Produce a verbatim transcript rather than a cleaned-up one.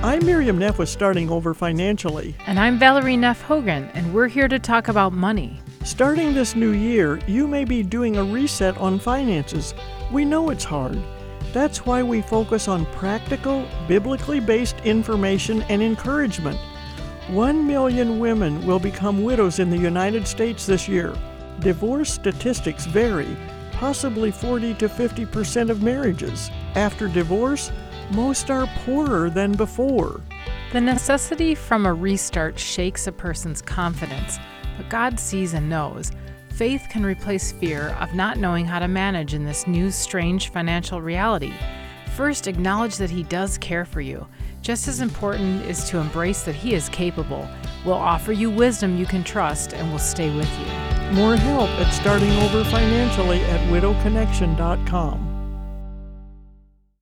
I'm Miriam Neff with Starting Over Financially. And I'm Valerie Neff Hogan, and we're here to talk about money. Starting this new year, you may be doing a reset on finances. We know it's hard. That's why we focus on practical, biblically based information and encouragement. One million women will become widows in the United States this year. Divorce statistics vary, possibly forty to fifty percent of marriages. After divorce, most are poorer than before. The necessity from a restart shakes a person's confidence, but God sees and knows. Faith can replace fear of not knowing how to manage in this new, strange financial reality. First, acknowledge that He does care for you. Just as important is to embrace that He is capable, will offer you wisdom you can trust, and will stay with you. More help at Starting Over Financially at widow connection dot com.